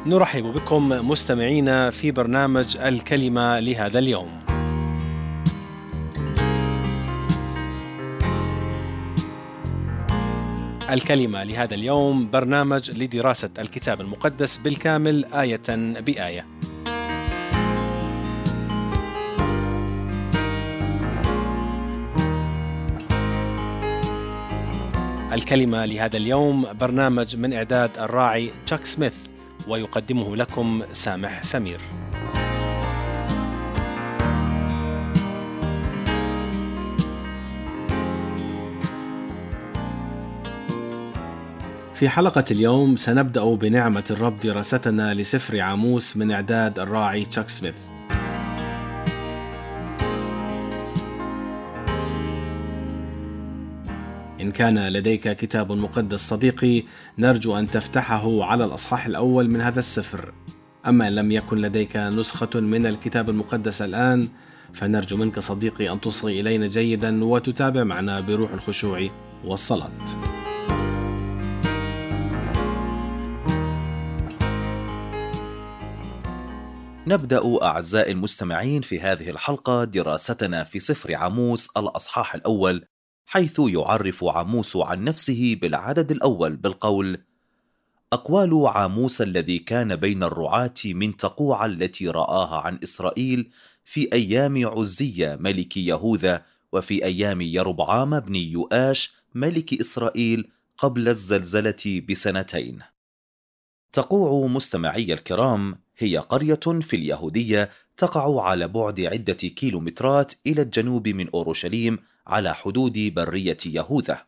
نرحب بكم مستمعينا في برنامج الكلمة لهذا اليوم. الكلمة لهذا اليوم برنامج لدراسة الكتاب المقدس بالكامل آية بآية. الكلمة لهذا اليوم برنامج من إعداد الراعي تشاك سميث، ويقدمه لكم سامح سمير. في حلقة اليوم سنبدأ بنعمة الرب دراستنا لسفر عاموس من إعداد الراعي تشاك سميث. إن كان لديك كتاب مقدس صديقي، نرجو أن تفتحه على الأصحاح الأول من هذا السفر. أما إن لم يكن لديك نسخة من الكتاب المقدس الآن، فنرجو منك صديقي أن تصغي إلينا جيدا وتتابع معنا بروح الخشوع والصلاة. نبدأ أعزائي المستمعين في هذه الحلقة دراستنا في سفر عاموس الأصحاح الأول، حيث يعرف عاموس عن نفسه بالعدد الأول بالقول: أقوال عاموس الذي كان بين الرعاة من تقوع التي رآها عن إسرائيل في أيام عزية ملك يهوذا، وفي أيام يربعام بن يؤاش ملك إسرائيل قبل الزلزلة بسنتين. تقوع مستمعي الكرام هي قرية في اليهودية تقع على بعد عدة كيلومترات إلى الجنوب من أورشليم على حدود برية يهوذا.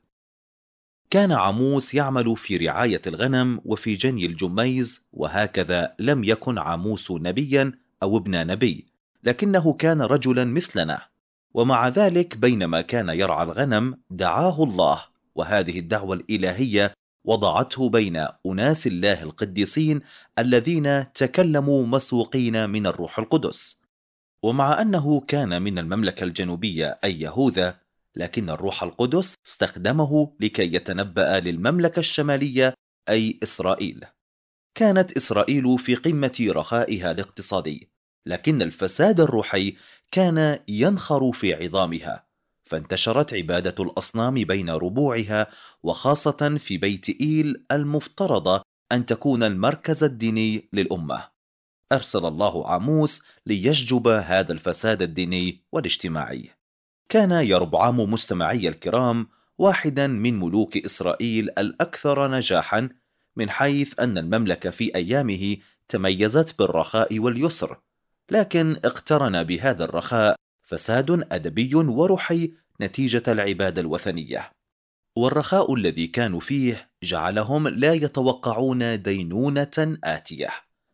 كان عاموس يعمل في رعاية الغنم وفي جني الجميز، وهكذا لم يكن عاموس نبيا أو ابن نبي، لكنه كان رجلا مثلنا. ومع ذلك بينما كان يرعى الغنم دعاه الله، وهذه الدعوة الإلهية وضعته بين أناس الله القديسين الذين تكلموا مسوقين من الروح القدس. ومع أنه كان من المملكة الجنوبية أي يهوذا، لكن الروح القدس استخدمه لكي يتنبأ للمملكة الشمالية أي إسرائيل. كانت إسرائيل في قمة رخائها الاقتصادي، لكن الفساد الروحي كان ينخر في عظامها، فانتشرت عبادة الأصنام بين ربوعها، وخاصة في بيت إيل المفترض أن تكون المركز الديني للأمة. أرسل الله عاموس ليشجب هذا الفساد الديني والاجتماعي. كان يربعام مستمعي الكرام واحدا من ملوك إسرائيل الأكثر نجاحا، من حيث أن المملكة في أيامه تميزت بالرخاء واليسر، لكن اقترن بهذا الرخاء فساد أدبي وروحي نتيجة العبادة الوثنية. والرخاء الذي كانوا فيه جعلهم لا يتوقعون دينونة آتية.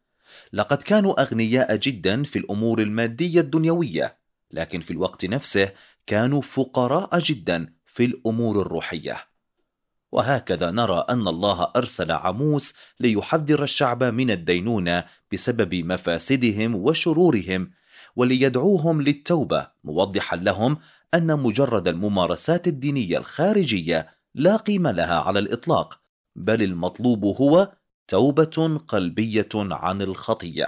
لقد كانوا أغنياء جدا في الأمور المادية الدنيوية، لكن في الوقت نفسه كانوا فقراء جدا في الأمور الروحية. وهكذا نرى أن الله أرسل عاموس ليحذر الشعب من الدينونة بسبب مفاسدهم وشرورهم، وليدعوهم للتوبة، موضحا لهم أن مجرد الممارسات الدينية الخارجية لا قيمة لها على الإطلاق، بل المطلوب هو توبة قلبية عن الخطية.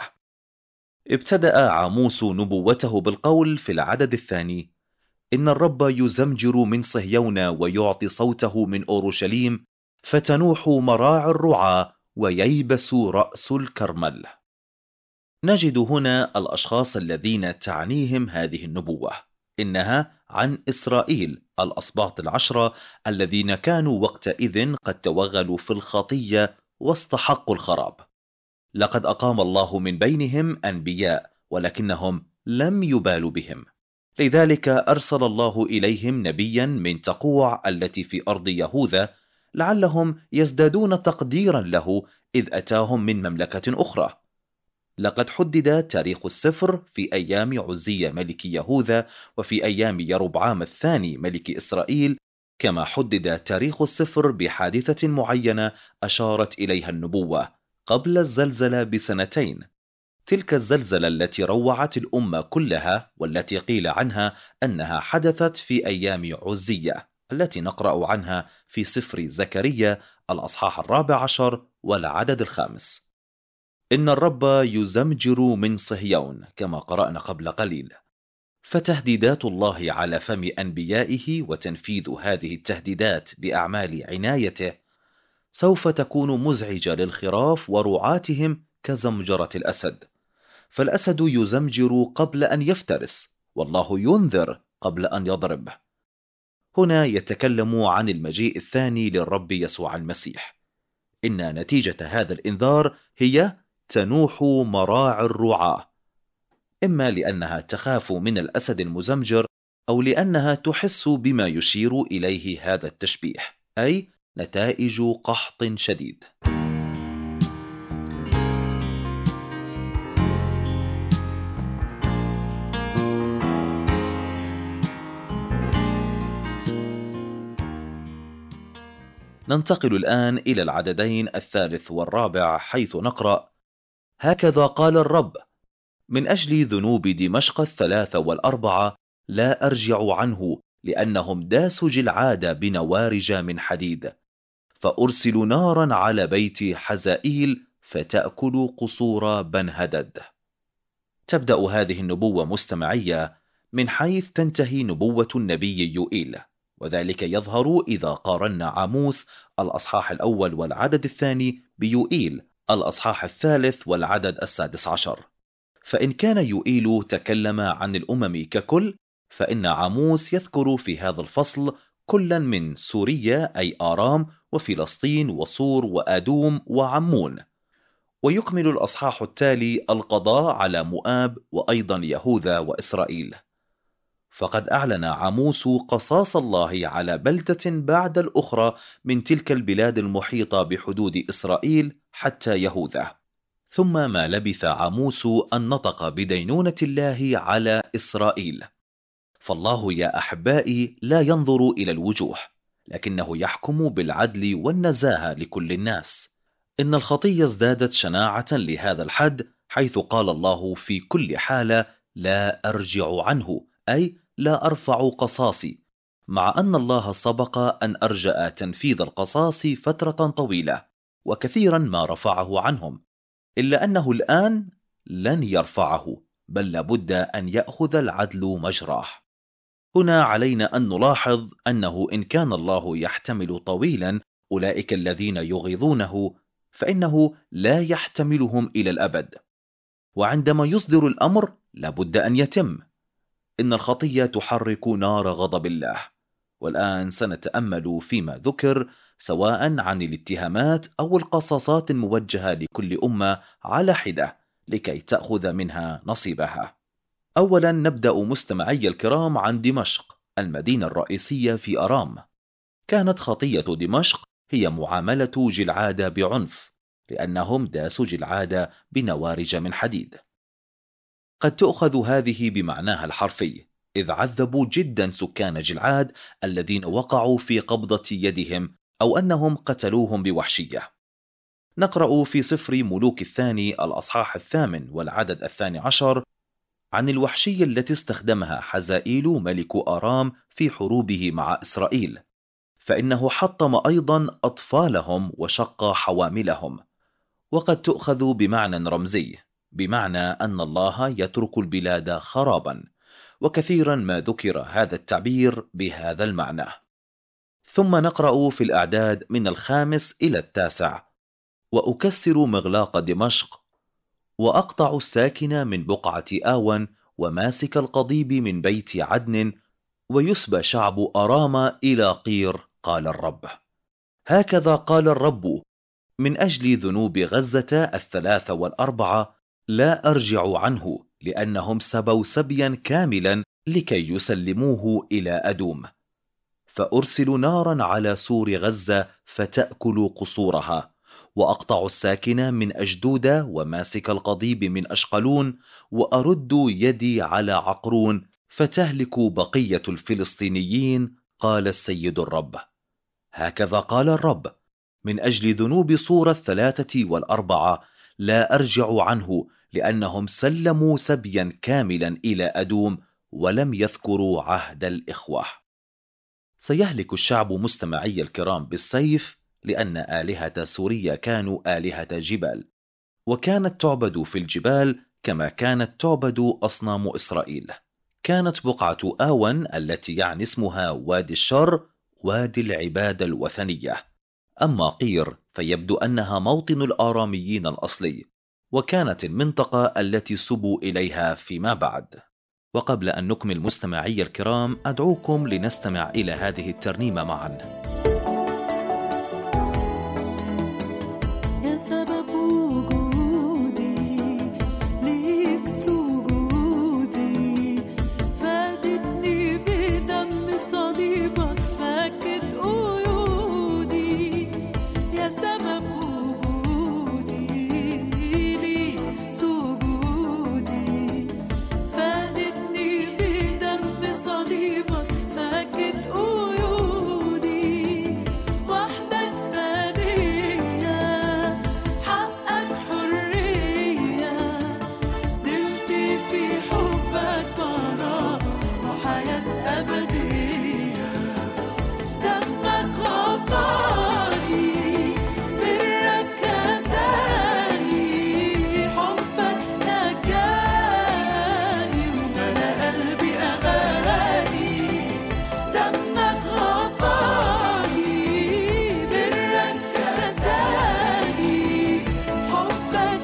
ابتدأ عاموس نبوته بالقول في العدد الثاني: إن الرب يزمجر من صهيون ويعطي صوته من أورشليم، فتنوح مراع الرعى وييبس رأس الكرمل. نجد هنا الأشخاص الذين تعنيهم هذه النبوة، إنها عن إسرائيل الأسباط العشرة الذين كانوا وقتئذ قد توغلوا في الخطية واستحقوا الخراب. لقد أقام الله من بينهم أنبياء، ولكنهم لم يبالوا بهم، لذلك أرسل الله إليهم نبيا من تقوع التي في أرض يهوذا، لعلهم يزدادون تقديرا له إذ أتاهم من مملكة أخرى. لقد حدد تاريخ السفر في أيام عزية ملك يهوذا، وفي أيام يربعام الثاني ملك إسرائيل، كما حدد تاريخ السفر بحادثة معينة أشارت إليها النبوة قبل الزلزلة بسنتين. تلك الزلزلة التي روعت الأمة كلها، والتي قيل عنها أنها حدثت في أيام عزية، التي نقرأ عنها في سفر زكريا الأصحاح 14 والعدد 5. إن الرب يزمجر من صهيون كما قرأنا قبل قليل. فتهديدات الله على فم أنبيائه وتنفيذ هذه التهديدات بأعمال عنايته سوف تكون مزعجة للخراف ورعاتهم كزمجرة الأسد. فالأسد يزمجر قبل أن يفترس، والله ينذر قبل أن يضرب. هنا يتكلم عن المجيء الثاني للرب يسوع المسيح. إن نتيجة هذا الإنذار هي تنوح مراعي الرعاة، إما لأنها تخاف من الأسد المزمجر، أو لأنها تحس بما يشير إليه هذا التشبيه، أي نتائج قحط شديد. ننتقل الآن إلى العددين الثالث والرابع، حيث نقرأ: هكذا قال الرب: من أجل ذنوب دمشق 3 و4 لا أرجع عنه، لأنهم داسوا جلعاد بنوارج من حديد، فأرسل نارا على بيت حزائيل فتأكل قصور بنهدد. تبدأ هذه النبوة مستمعية من حيث تنتهي نبوة النبي يوئيل، وذلك يظهر إذا قارنا عاموس الأصحاح الأول والعدد الثاني بيوئيل الأصحاح الثالث والعدد السادس عشر. فإن كان يوئيل تكلم عن الأمم ككل، فإن عاموس يذكر في هذا الفصل كلا من سوريا أي آرام وفلسطين وصور وآدوم وعمون. ويكمل الأصحاح التالي القضاء على مؤاب وأيضا يهوذا وإسرائيل. فقد أعلن عاموس قصاص الله على بلدة بعد الأخرى من تلك البلاد المحيطة بحدود إسرائيل حتى يهوذا. ثم ما لبث عاموس أن نطق بدينونة الله على إسرائيل. فالله يا أحبائي لا ينظر إلى الوجوه، لكنه يحكم بالعدل والنزاهة لكل الناس. إن الخطية ازدادت شناعة لهذا الحد، حيث قال الله في كل حالة لا أرجع عنه، أي لا أرفع قصاصي، مع أن الله سبق أن أرجأ تنفيذ القصاص فترة طويلة وكثيرا ما رفعه عنهم، إلا أنه الآن لن يرفعه، بل لابد أن يأخذ العدل مجراه. هنا علينا أن نلاحظ أنه إن كان الله يحتمل طويلا أولئك الذين يغيظونه، فإنه لا يحتملهم إلى الأبد، وعندما يصدر الأمر لابد أن يتم. إن الخطية تحرك نار غضب الله. والآن سنتأمل فيما ذكر سواء عن الاتهامات أو القصاصات الموجهة لكل أمة على حدة لكي تأخذ منها نصيبها. أولا نبدأ مستمعي الكرام عن دمشق، المدينة الرئيسية في أرام. كانت خطية دمشق هي معاملة جلعاد بعنف، لأنهم داسوا جلعاد بنوارج من حديد. قد تؤخذ هذه بمعناها الحرفي، إذ عذبوا جدا سكان جلعاد الذين وقعوا في قبضة يدهم، أو أنهم قتلوهم بوحشية. نقرأ في سفر ملوك الثاني الأصحاح 8 والعدد 12 عن الوحشية التي استخدمها حزائيل ملك آرام في حروبه مع إسرائيل، فإنه حطم أيضا أطفالهم وشق حواملهم. وقد تؤخذ بمعنى رمزي، بمعنى أن الله يترك البلاد خرابا، وكثيرا ما ذكر هذا التعبير بهذا المعنى. ثم نقرأ في الأعداد من 5 إلى 9: وأكسر مغلاق دمشق، وأقطع الساكن من بقعة آون، وماسك القضيب من بيت عدن، ويسبى شعب أرام إلى قير، قال الرب. هكذا قال الرب: من أجل ذنوب غزة 3 و4 لا أرجع عنه، لأنهم سبوا سبيا كاملا لكي يسلموه إلى أدوم. فأرسل نارا على سور غزة فتأكل قصورها، وأقطع الساكن من أجدودة، وماسك القضيب من أشقلون، وأرد يدي على عقرون فتهلك بقية الفلسطينيين، قال السيد الرب. هكذا قال الرب: من أجل ذنوب صور 3 و4 لا أرجع عنه، لأنهم سلموا سبيا كاملا إلى أدوم ولم يذكروا عهد الإخوة. سيهلك الشعب مستمعي الكرام بالسيف، لأن آلهة سوريا كانوا آلهة جبال، وكانت تعبد في الجبال كما كانت تعبد أصنام إسرائيل. كانت بقعة آون التي يعني اسمها وادي الشر وادي العبادة الوثنية. أما قير فيبدو أنها موطن الآراميين الأصلي، وكانت المنطقة التي سبوا إليها فيما بعد. وقبل أن نكمل مستمعي الكرام، أدعوكم لنستمع إلى هذه الترنيمة معا. يا سبب وجودي ليك سجودي، فادتني بدم صليبك فكت قيودي. يا سبب وجودي ليك سجودي، فادتني بدم صليبك فكت قيودي. وحدك فدية حقك حرية، نلت في حبك براء وحياة أبدية. دمك غطاني، برك كساني، حبك نجاني وملأ قلبي أغاني. دمك غطاني، برك كساني، حبك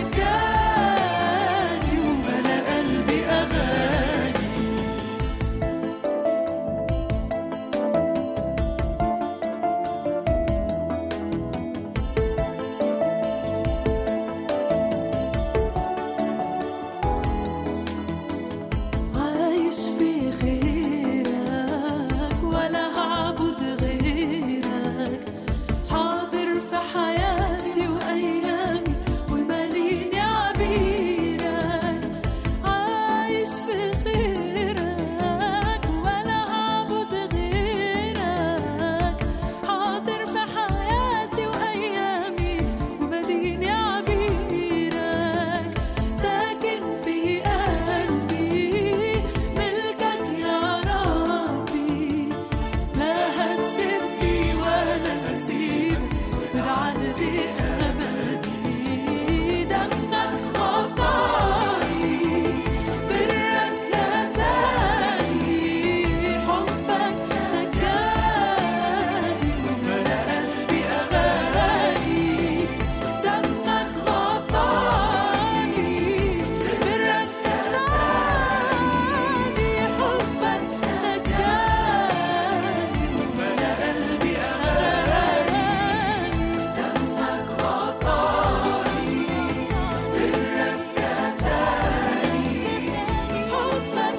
نجاني وملأ قلبي أغاني. عايش في خيرك ولا هعبد غيرك، حاضر في حياتي وأيامي وماليني عبيرك. عايش في خيرك ولا هعبد غيرك، حاضر في حياتي وأيامي وماليني عبيرك. ساكن في قلبي ملكك يا ربي، لا هتسيبني ولا هسيبك بالعهد أبدي. دمك غطاني، برك كساني، حبك نجاني وملأ قلبي أغاني. دمك غطاني، برك كساني، حبك نجاني وملأ قلبي أغاني. دمك غطاني، برك كساني، حبك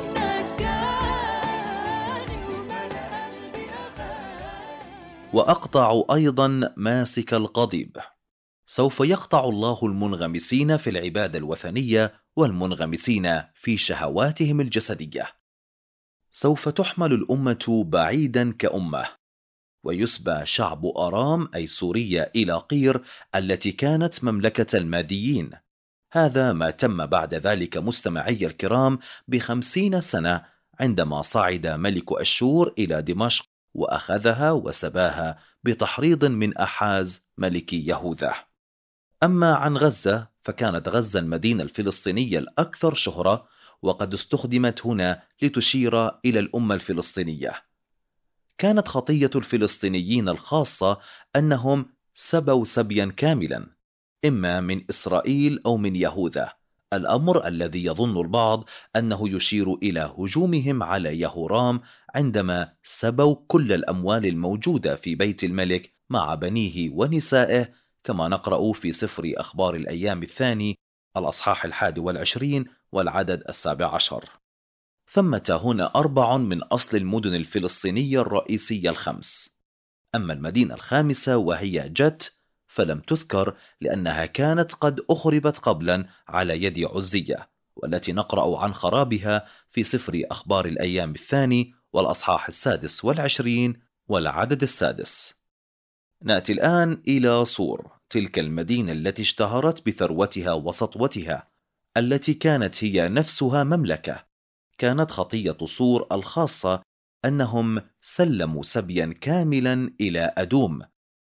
نجاني وملأ قلبي أغاني. وأقطع أيضا ماسك القضيب. سوف يقطع الله المنغمسين في العبادة الوثنية والمنغمسين في شهواتهم الجسدية. سوف تحمل الأمة بعيدا كأمة، ويسبى شعب أرام أي سوريا إلى قير التي كانت مملكة الماديين. هذا ما تم بعد ذلك مستمعي الكرام ب50 سنة، عندما صعد ملك أشور إلى دمشق وأخذها وسباها بتحريض من أحاز ملك يهوذا. أما عن غزة فكانت غزة المدينة الفلسطينية الأكثر شهرة، وقد استخدمت هنا لتشير إلى الأمة الفلسطينية. كانت خطية الفلسطينيين الخاصة أنهم سبوا سبيا كاملا، إما من إسرائيل أو من يهوذا، الأمر الذي يظن البعض أنه يشير إلى هجومهم على يهورام عندما سبوا كل الأموال الموجودة في بيت الملك مع بنيه ونسائه، كما نقرأ في سفر أخبار الأيام الثاني الأصحاح 21 والعدد 17. ثمة هنا 4 من أصل المدن الفلسطينية الرئيسية ال5. أما المدينة الخامسة وهي جت فلم تذكر لأنها كانت قد أخربت قبلا على يد عزية، والتي نقرأ عن خرابها في سفر أخبار الأيام الثاني والأصحاح 26 والعدد 6. نأتي الآن إلى صور، تلك المدينة التي اشتهرت بثروتها وسطوتها، التي كانت هي نفسها مملكة. كانت خطية صور الخاصة أنهم سلموا سبيا كاملا إلى أدوم.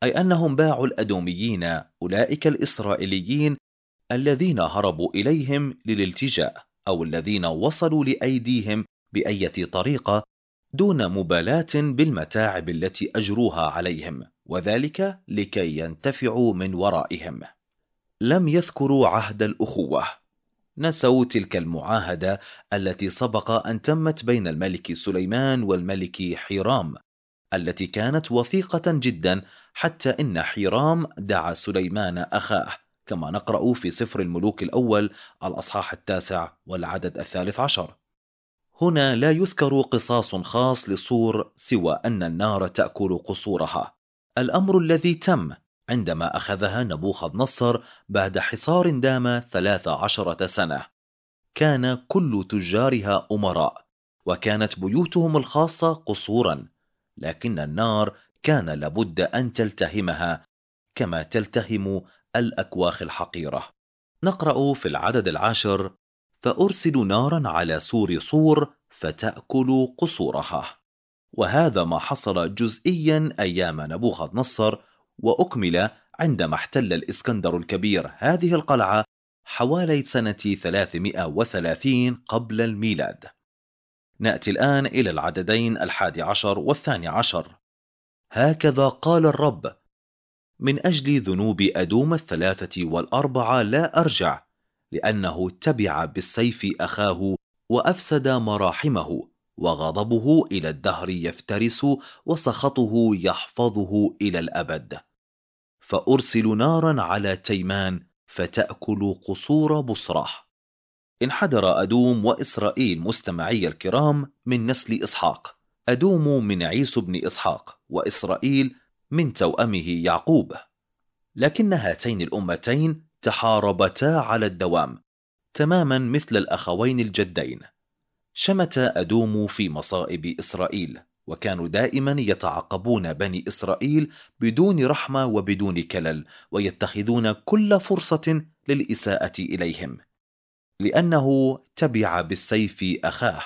أي أنهم باعوا الأدوميين أولئك الإسرائيليين الذين هربوا إليهم للالتجاء أو الذين وصلوا لأيديهم بأية طريقة دون مبالاة بالمتاعب التي أجروها عليهم، وذلك لكي ينتفعوا من ورائهم. لم يذكروا عهد الأخوة، نسوا تلك المعاهدة التي سبق أن تمت بين الملك سليمان والملك حيرام، التي كانت وثيقة جدا، حتى إن حيرام دعا سليمان أخاه، كما نقرأ في سفر الملوك الأول الأصحاح 9 والعدد 13. هنا لا يذكر قصاص خاص لصور سوى أن النار تأكل قصورها، الأمر الذي تم عندما أخذها نبوخذ نصر بعد حصار دام 13 سنة. كان كل تجارها أمراء، وكانت بيوتهم الخاصة قصورا، لكن النار كان لابد أن تلتهمها كما تلتهم الأكواخ الحقيرة. نقرأ في العدد 10: فأرسل نارا على سور صور فتأكل قصورها. وهذا ما حصل جزئيا أيام نبوخذ نصر، وأكمل عندما احتل الإسكندر الكبير هذه القلعة حوالي سنة 330 قبل الميلاد. نأتي الآن إلى العددين 11 و12. هكذا قال الرب: من أجل ذنوب أدوم 3 و4 لا أرجع، لأنه تبع بالسيف أخاه وأفسد مراحمه، وغضبه إلى الدهر يفترس، وسخطه يحفظه إلى الأبد. فأرسل نارا على تيمان فتأكل قصور بصرة. انحدر أدوم وإسرائيل مستمعي الكرام من نسل إسحاق، أدوم من عيسو بن إسحاق، وإسرائيل من توأمه يعقوب، لكن هاتين الأمتين تحاربتا على الدوام تماما مثل الأخوين الجدين. شمت أدوم في مصائب إسرائيل، وكانوا دائما يتعاقبون بني إسرائيل بدون رحمة وبدون كلل، ويتخذون كل فرصة للإساءة إليهم، لأنه تبع بالسيف أخاه.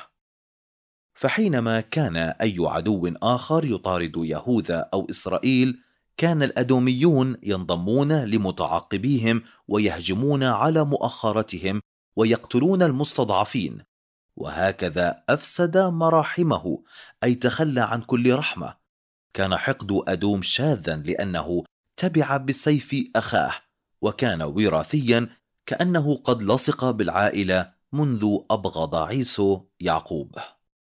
فحينما كان أي عدو آخر يطارد يهوذا أو إسرائيل، كان الأدوميون ينضمون لمتعاقبيهم ويهجمون على مؤخرتهم ويقتلون المستضعفين، وهكذا أفسد مراحمه، أي تخلى عن كل رحمة. كان حقد أدوم شاذا لأنه تبع بالسيف أخاه، وكان وراثيا، كأنه قد لصق بالعائلة منذ أبغض عيسو يعقوب.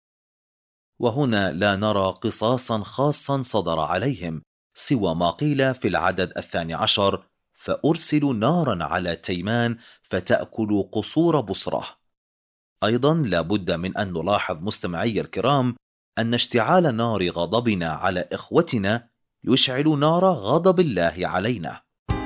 وهنا لا نرى قصاصا خاصا صدر عليهم سوى ما قيل في العدد 12: فأرسل نارا على تيمان فتأكل قصور بصرة. أيضا لا بد من أن نلاحظ مستمعي الكرام أن اشتعال نار غضبنا على إخوتنا يشعل نار غضب الله علينا.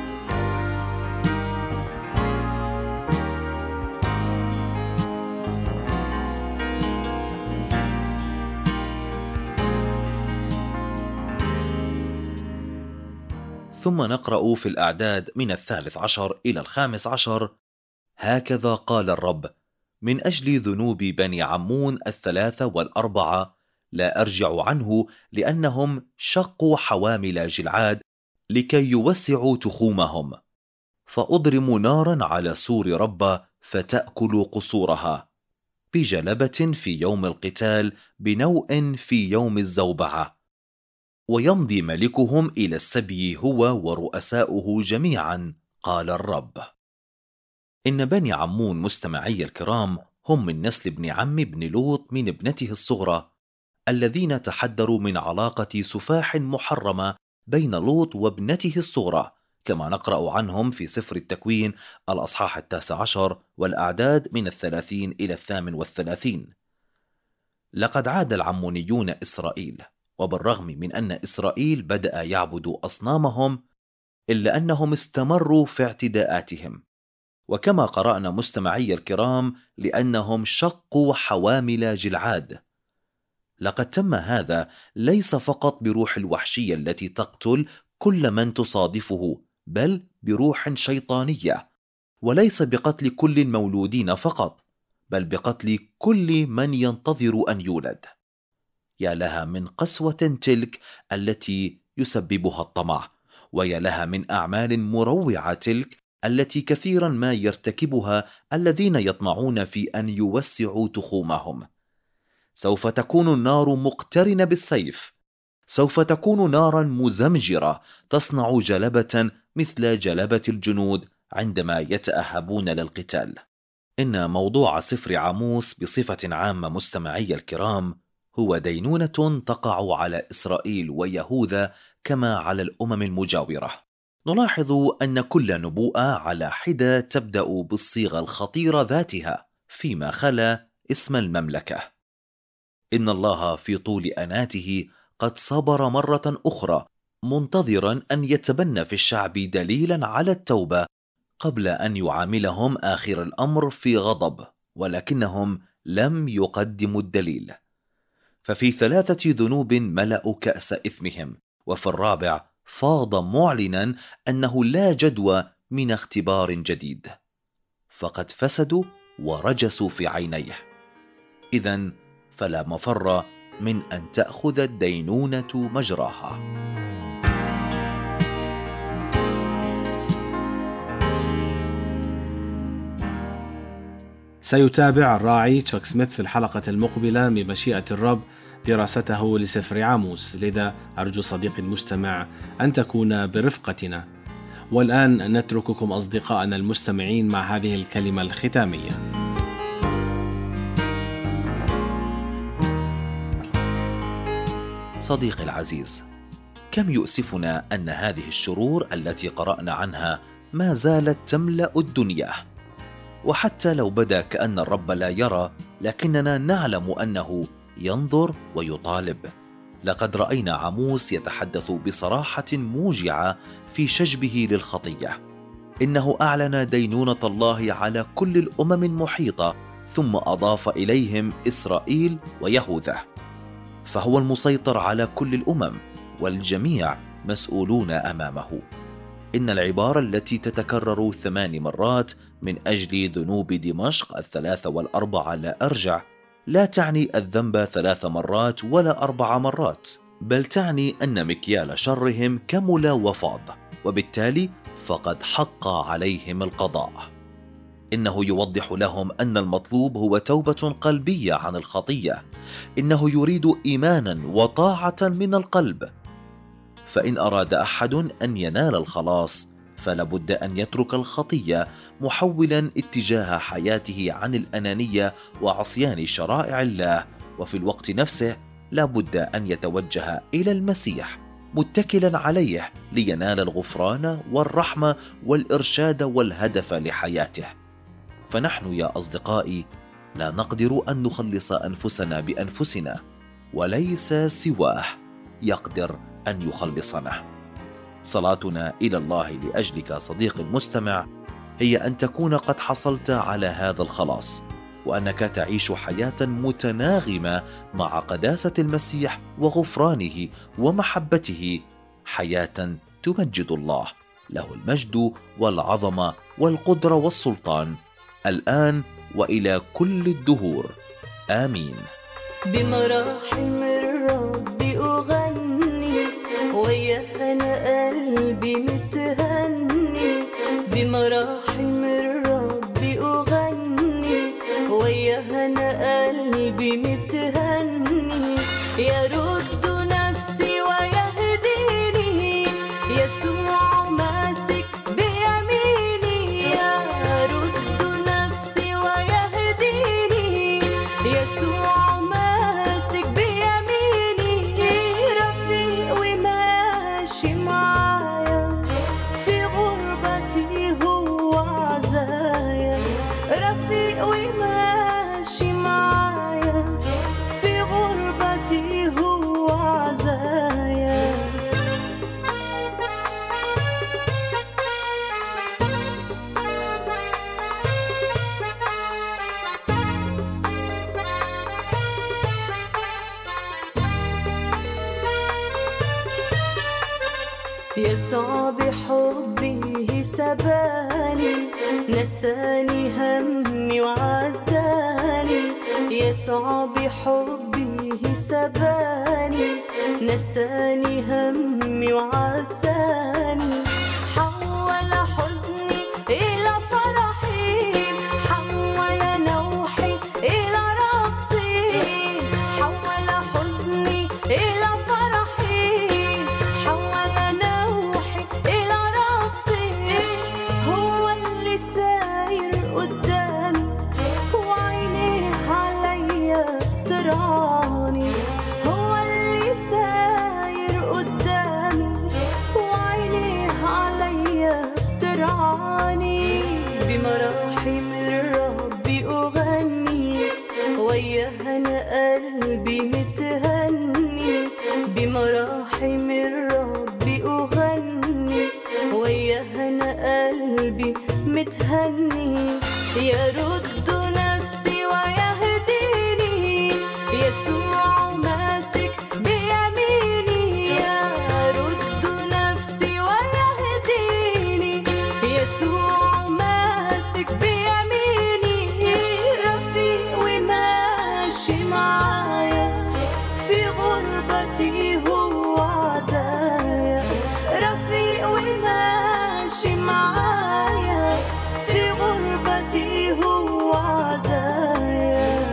ثم نقرأ في الأعداد من 13 إلى 15: هكذا قال الرب: من أجل ذنوب بني عمون 3 و4 لا أرجع عنه، لأنهم شقوا حوامل جلعاد لكي يوسعوا تخومهم. فأضرم نارا على سور رب فتأكل قصورها، بجلبة في يوم القتال، بنوء في يوم الزوبعة. ويمضي ملكهم إلى السبي هو ورؤساؤه جميعا، قال الرب. إن بني عمون مستمعي الكرام هم من نسل ابن عم ابن لوط من ابنته الصغرى، الذين تحدروا من علاقة سفاح محرمة بين لوط وابنته الصغرى، كما نقرأ عنهم في سفر التكوين الأصحاح 19 والأعداد من 30 إلى 38. لقد عاد العمونيون إسرائيل، وبالرغم من أن إسرائيل بدأ يعبد أصنامهم، إلا أنهم استمروا في اعتداءاتهم. وكما قرأنا مستمعي الكرام، لأنهم شقوا حوامل جلعاد. لقد تم هذا ليس فقط بروح الوحشية التي تقتل كل من تصادفه، بل بروح شيطانية، وليس بقتل كل المولودين فقط، بل بقتل كل من ينتظر أن يولد. يا لها من قسوة تلك التي يسببها الطمع، ويا لها من أعمال مروعة تلك التي كثيرا ما يرتكبها الذين يطمعون في أن يوسعوا تخومهم. سوف تكون النار مقترنة بالسيف، سوف تكون نارا مزمجرة تصنع جلبة مثل جلبة الجنود عندما يتأهبون للقتال. إن موضوع سفر عاموس بصفة عامة مستمعي الكرام هو دينونة تقع على إسرائيل ويهوذا كما على الأمم المجاورة. نلاحظ أن كل نبوءة على حدة تبدأ بالصيغة الخطيرة ذاتها فيما خلا اسم المملكة. إن الله في طول أناته قد صبر مرة أخرى منتظرا أن يتبنى في الشعب دليلا على التوبة قبل أن يعاملهم آخر الأمر في غضب، ولكنهم لم يقدموا الدليل. ففي 3 ذنوب ملأوا كأس إثمهم، وفي الرابع فاض معلنا أنه لا جدوى من اختبار جديد، فقد فسدوا ورجسوا في عينيه. إذن فلا مفر من أن تأخذ الدينونة مجراها. سيتابع الراعي تشاك سميث في الحلقة المقبلة بمشيئة الرب دراسته لسفر عاموس، لذا أرجو صديقي المستمع أن تكون برفقتنا. والآن نترككم أصدقائنا المستمعين مع هذه الكلمة الختامية. صديقي العزيز، كم يؤسفنا أن هذه الشرور التي قرأنا عنها ما زالت تملأ الدنيا، وحتى لو بدا كأن الرب لا يرى، لكننا نعلم أنه ينظر ويطالب. لقد رأينا عاموس يتحدث بصراحة موجعة في شجبه للخطية. إنه أعلن دينونة الله على كل الأمم المحيطة، ثم أضاف إليهم إسرائيل ويهوذا، فهو المسيطر على كل الأمم والجميع مسؤولون أمامه. إن العبارة التي تتكرر 8 مرات من أجل ذنوب دمشق 3 و4 لا أرجع لا تعني الذنب 3 مرات ولا 4 مرات، بل تعني أن مكيال شرهم كمل وفاض، وبالتالي فقد حق عليهم القضاء. إنه يوضح لهم أن المطلوب هو توبة قلبية عن الخطية. إنه يريد إيمانا وطاعة من القلب. فإن أراد أحد أن ينال الخلاص فلابد أن يترك الخطية، محولا اتجاه حياته عن الأنانية وعصيان شرائع الله، وفي الوقت نفسه لابد أن يتوجه إلى المسيح متكلا عليه لينال الغفران والرحمة والإرشاد والهدف لحياته. فنحن يا أصدقائي لا نقدر أن نخلص أنفسنا بأنفسنا، وليس سواه يقدر أن يخلصنا. صلاتنا إلى الله لأجلك صديقي المستمع هي أن تكون قد حصلت على هذا الخلاص، وأنك تعيش حياة متناغمة مع قداسة المسيح وغفرانه ومحبته، حياة تمجد الله، له المجد والعظمة والقدرة والسلطان الآن وإلى كل الدهور، آمين. بمراحم الرب أغني ويا أنا قلبي متهني، بمراحم الرب أغني ويا أنا قلبي متهني، يرد نفسي ويهديني يسوع ماسك بيميني، يرد نفسي ويهديني يسوع ماسك بيميني، رفيق وماشي معايا في غربتي هو عزايا، رفيق وماشي معايا في غربتي هو عزايا. يسوع بحبه سباني، نساني همي وعزاني، يسوع بحبه سباني، نساني همي وعزاني، وياها أنا قلبي متهني بمراحم الرب أغني وياها أنا قلبي متهني يرد نفسي ويهديني يسوع ماسك بيميني يرد نفسي ويهديني يسوع ماسك بيميني رفيق وماشي معايا في غربتي هو عزايا رفيق وماشي معايا في غربتي هو عزايا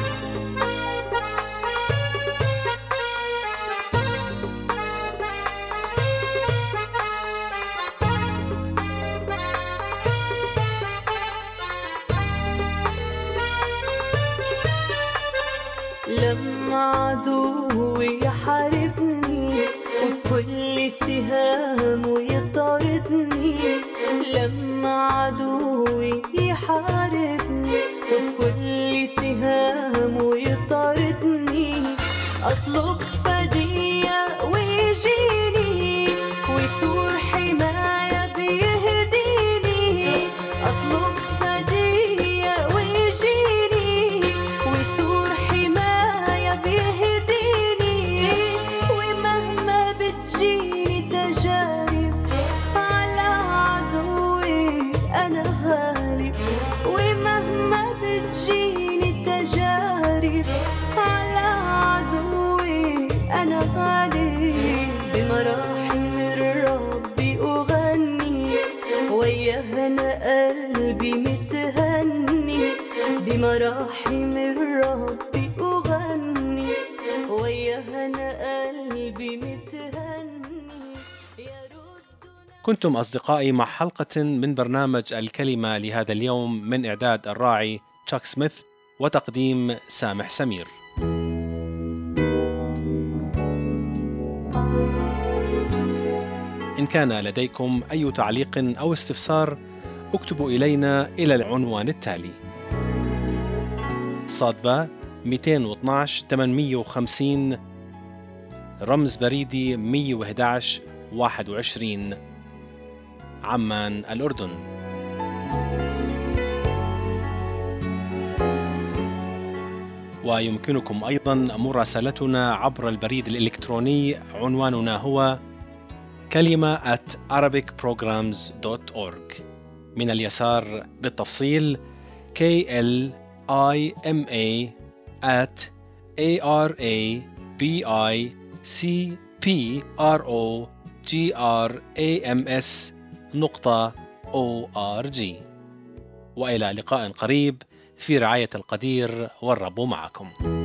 لما عدوي يحاربني وبكل سهامه يطاردني لما عدوي يحاربني وبكل سهامه يطاردني أطلب فدية ويجيني وسور حماية بيهديني أطلب فدية ويجيني وسور حماية بيهديني ومهما بتجيني تجارب على عدوي أنا غالب ومهما بتجيني تجارب على عدوي أنا غالب بمراحم الرب أغني وياها أنا قلبي متهني بمراحم الرب أغني وياها أنا قلبي متهني كنتم أصدقائي مع حلقة من برنامج الكلمة لهذا اليوم من إعداد الراعي تشاك سميث وتقديم سامح سمير. إن كان لديكم أي تعليق أو استفسار اكتبوا إلينا إلى العنوان التالي: صادبة 212 850 رمز بريدي 111 21 عمان الأردن. ويمكنكم أيضا مراسلتنا عبر البريد الإلكتروني عنواننا هو kalima@arabicprograms.org من اليسار بالتفصيل KLIMA@ARABICPROGRAMS.org. وإلى لقاء قريب في رعاية القدير والرب معكم.